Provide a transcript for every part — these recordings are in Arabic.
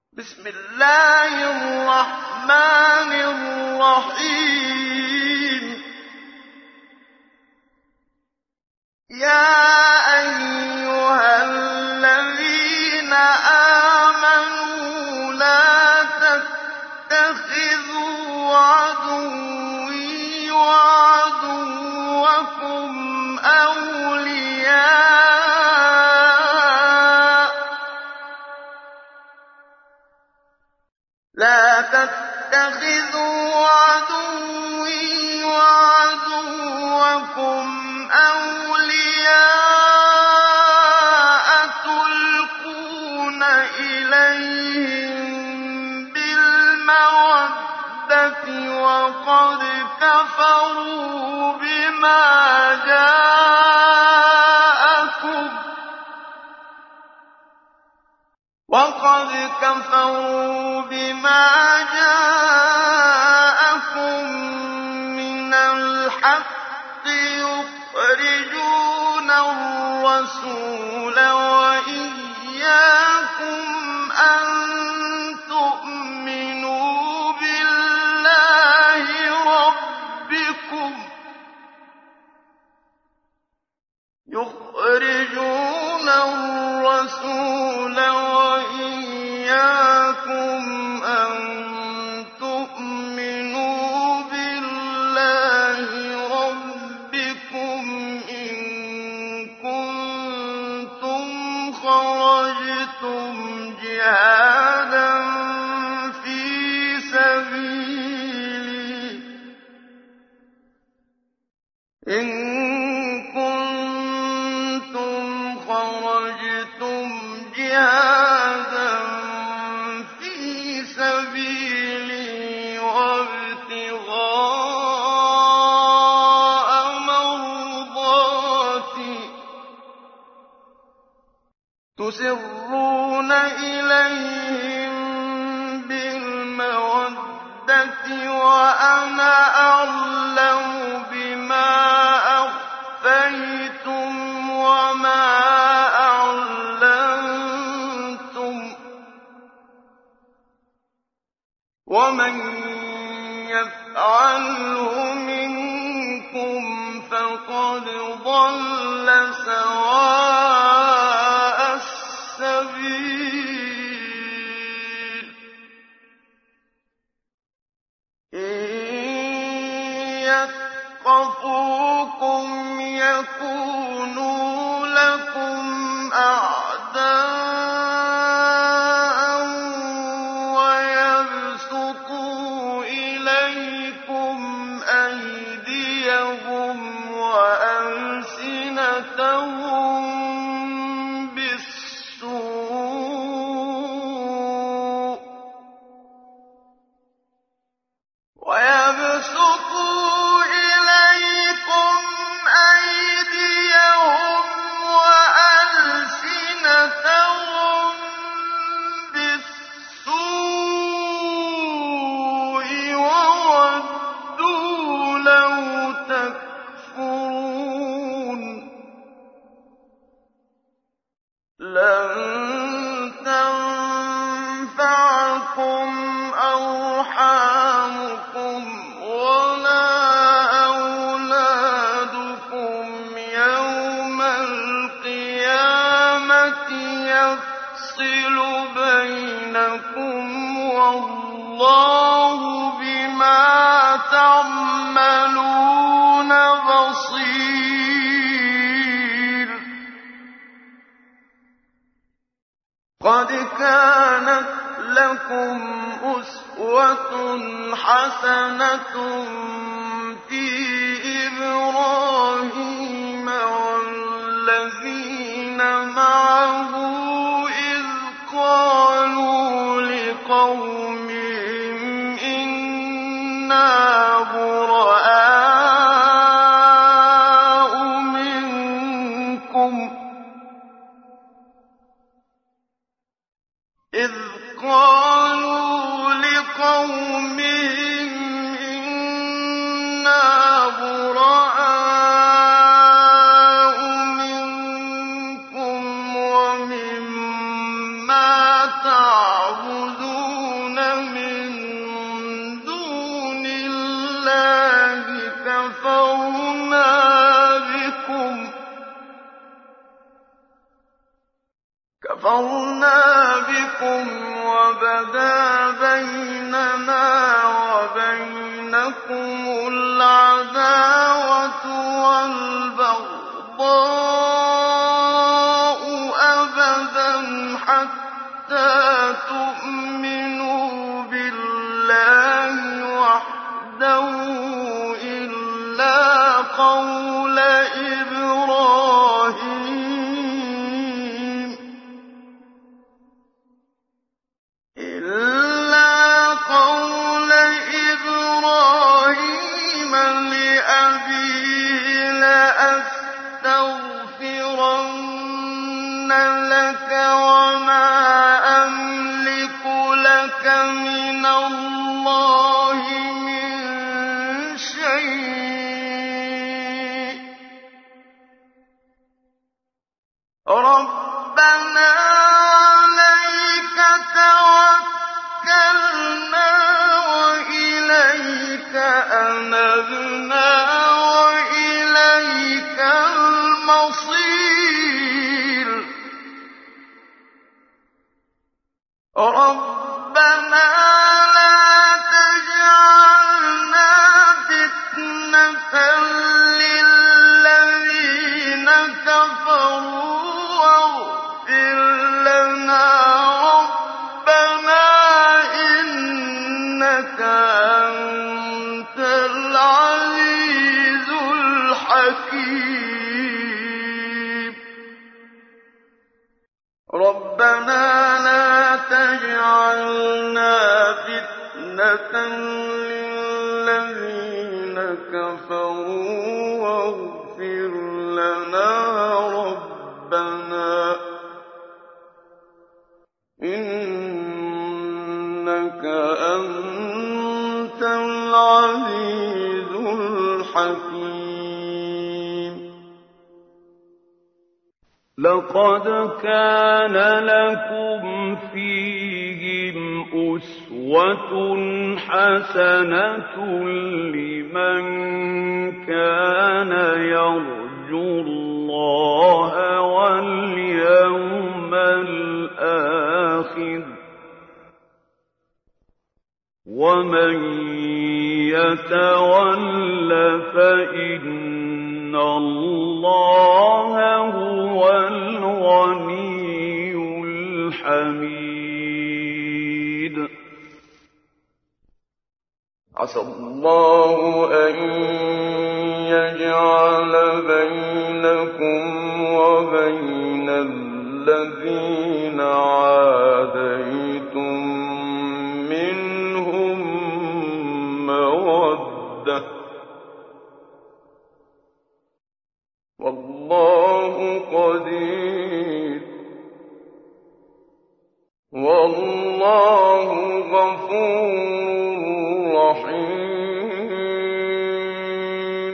بسم الله الرحمن الرحيم يا أيها الذين آمنوا لا تتخذوا عدوي وعدوكم أولياء تلقون إليهم بالمودة وقد كفروا بما جاءكم من الحق يخرجون الرسول وإياكم أن تؤمنوا بالله ربكم إن كنتم خرجتم جهادا في سبيلي وابتغاء مرضاتي تسرون إليهم بالمودة وأنا أعلم بما أخفيتم وما أعلنتم ومن يفعله منكم فقد ضل سواء السبيل إن يثقفوكم يكونوا لكم أعداء ويبسطوا إليكم أيديهم وألسنتهم بالسوء وودوا لو تكفرون لن تنفعكم أرحامكم ولا أولادكم يوم القيامة يفصل بينكم والله بما تعملون بصير قد كانت لكم أسوة حسنة في إبراهيم والذين معه إذ قالوا لقومهم إنا براء منكم ومما تعبدون من دون الله كفرنا بكم وبدا بيننا وبينكم العداوة والبغضاء أبدا حتى تؤمنوا بالله وحده إلا قول إبراهيم لأبيه لأستغفرن لك وما أملك لك من الله من شيء ربنا عليك توكلنا وإليك أنبنا وإليك المصير ربنا لا تجعلنا فتنة للذين كفروا واغفر لنا ربنا إنك أنت العزيز الحكيم ربنا لا تجعلنا فتنة للذين كفروا واغفر لنا ربنا إنك أنت العزيز الحكيم لقد كان لكم فيهم أسوة حسنة لمن كان يرجو الله واليوم الآخر ومن يتول فإن الله هو الغني الحميد عسى الله أن يجعل بينكم وبين الذين عاديتم منهم مودة والله قدير والله غفور رحيم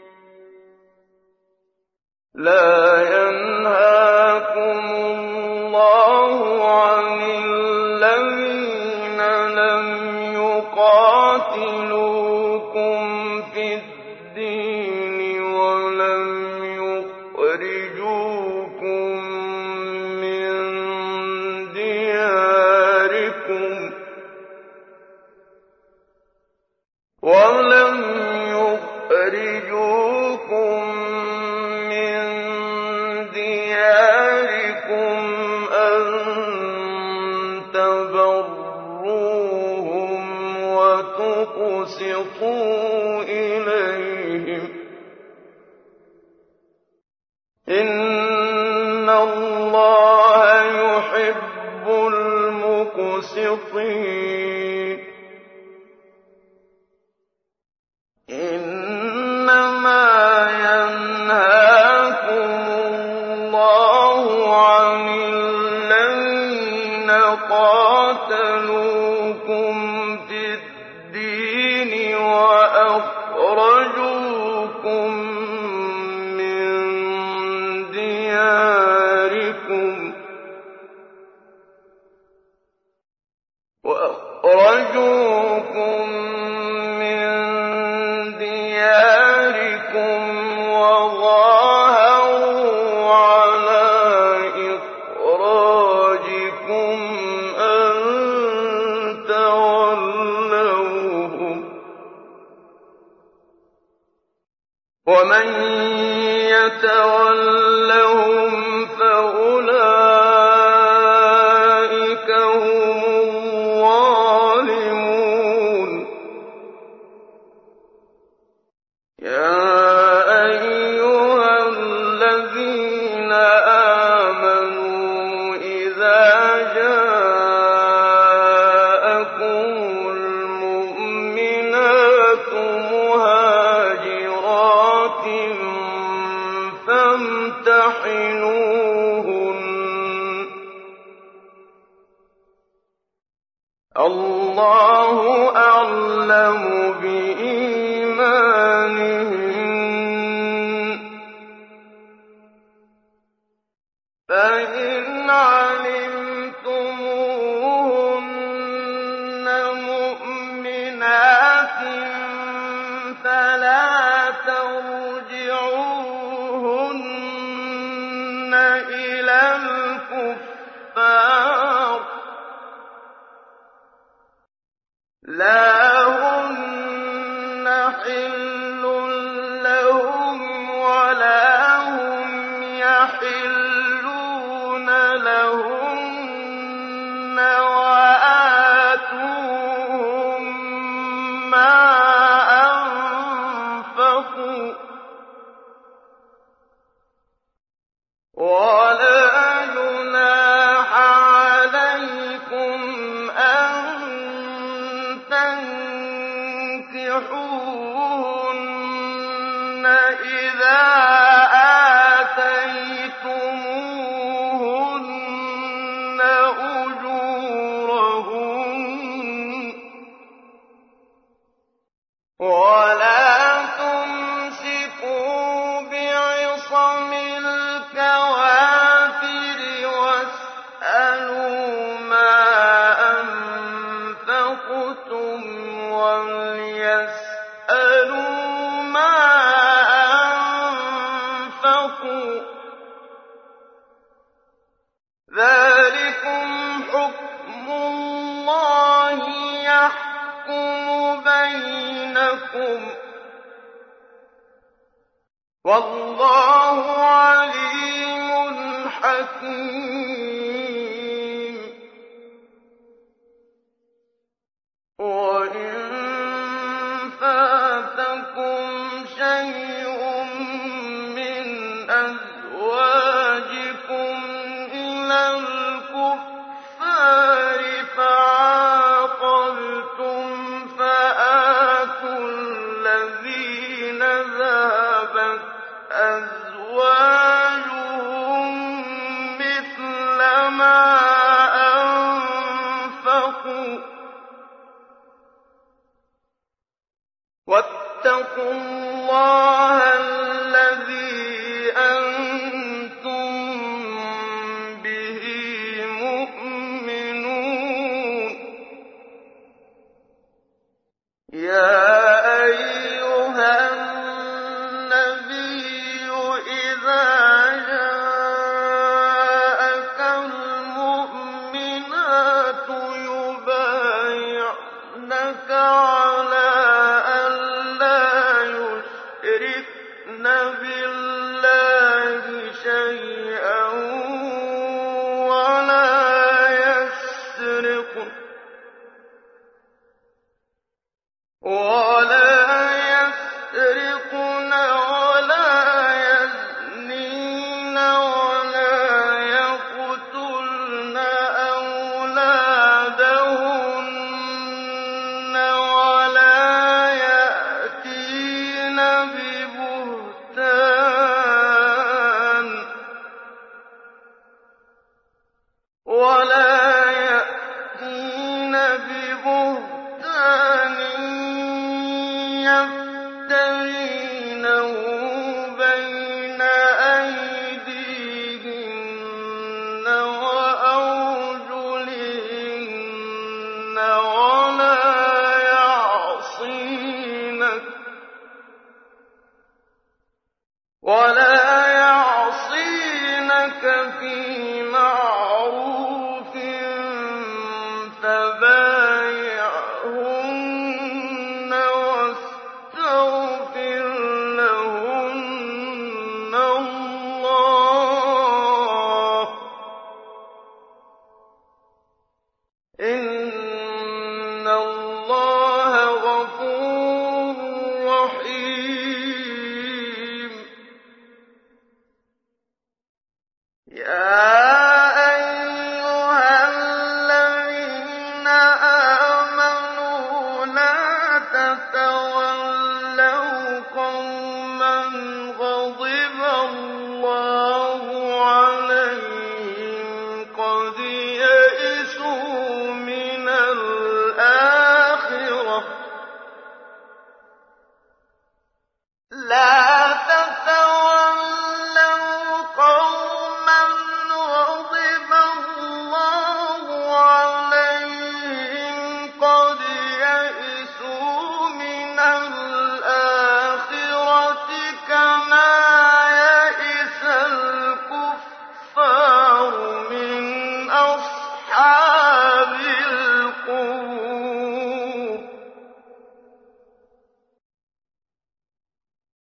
لا ينهاكم الله عن الذين لم يقاتلوكم في الدين ولم يخرجوكم من دياركم أن تبروهم وتقسطوا إليهم إن الله يحب المقسطين إنما ينهاكم الله عن الذين قاتلوكم في الدين وأخرجوكم من دياركم وأخرجوكم من دياركم وظاهروا على إخراجكم أن تولوهم ومن يتولهم فأولئك هم الظالمون يا أيها الذين آمنوا إذا جاءكم المؤمنات مهاجرات فامتحنوهن الله أعلم بإيمانهن فإن علمتموهن مؤمنات فلا ترجعوهن إلى الكفار لا هن حل لهم ولا هم يحلون لهن وآتوهم ما أنفقوا ولا جناح عليكم أن تنكحوهن إذا آتيتموهن أجورهن ولا تمسكوا بعصم الكوافر واسألوا ما أنفقتم وليسألوا ما أنفقوا ذلكم حكم الله يحكم بينكم والله عليم حكيم وإن فاتكم شيء من أزواجكم إلى الكفار فعاقبتم فآتوا الذين ذهبت أزواجهم مثل ما أنفقوا واتقوا الله الذي أنتم به مؤمنون يا أيها النبي إذا جاءك المؤمنات يبايعنك على أن لا يشركن بالله شيئا ولا يسرقن ولا يزنين ولا يقتلن أولادهن ولا يأتين ببهتان فبايعهن واستغفر لهن الله ۚ إِنَّ